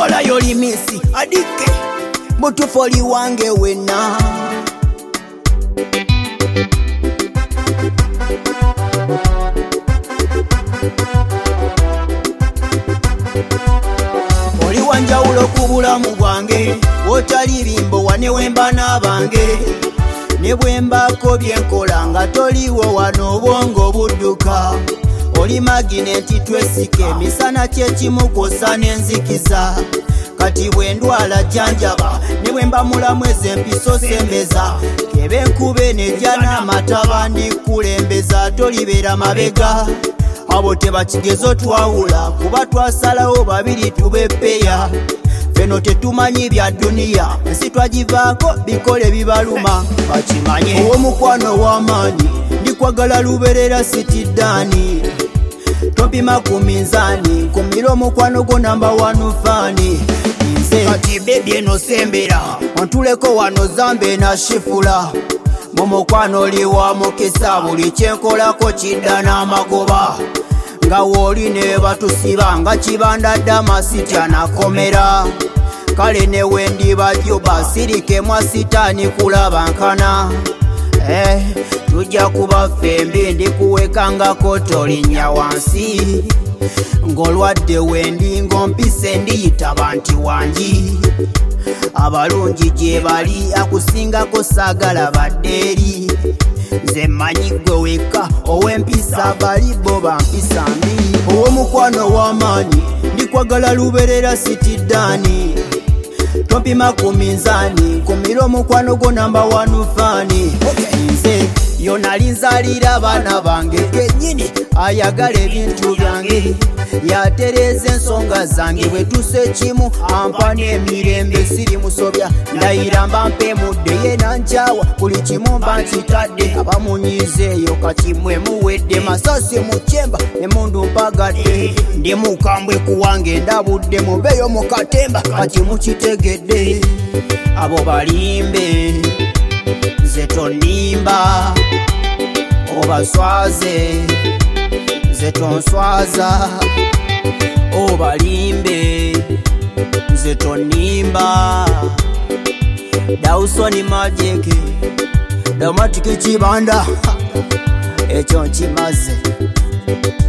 Kola yoli misi adike mutufoli wange wena. Oli wanjawulo ku bulamu bwange wotali bimbo wane wemba n'abange ne bwembako byenkola nga toliwo wano obwongo budduka. Oli magineti twesike misana kyekimu kwosa n'enzikiza. Kati bwendwala janjaba ne bwemba mulamu ez'empiso sembeza. Kebe nkube nejja n'amataba ndikulembeza tolibeera mabega. Abo tebakigezo twawula kuba twasalawo babiri tubepeya. Feno tetumanyi bya duniya ensi twagivaako bikole bibaluma bakimanye. Owomukwano w'amaanyi ndikwagala luberera sitiddaani. Tompima ku minzaani nkumira omukwano gwo namba wanu faani. Nze kati bebi eno sembera ontuleko wano zambe na shifula. Mu mukwano oli wa mukisa buli kyenkolako kidda n'amagoba. Nga wooli ne batusiba nga kibanda damasitya nakomera. Kale ne wendi bajoba sirike mwa sitaani kulaba nkana. Tujja kuba fembi ndikuwekangako tolinnya wansi. Ng'olwadde wendi ng'ompise ndiyita banti wangi. Abalungi gye bali akusingako saagala badde eri. Nze mmanyi gwe weka ow'empisa bali bo bampisa mbi. Ow'omukwano w'amaanyi ndikwagala luberera sitiddaani. Tompima ku minzaani nkumira omukwano gwo namba wanu faani. Nze yonali nzalira abaana bange kennyini ayagala ebintu byange. Yatereza ensonga zange bwe tuse kimu ampa n'emirembe siri musobya. Ndayira mba mpemudde ye nankyawa buli kimu mba nkitadde. Abamunyizeeyo kakimwe muwedde masasi mu kyemba emundu mpagadde. Ndi mukambwe kuwange ndabudde mubeeyo mu katemba kati mukitegedde. Abo balimbe nze tonimba obaswaze nze tonswaza. Obalimbe nze tonimba. Dawson Magic Damatic Kibanda ekyo nkimaze.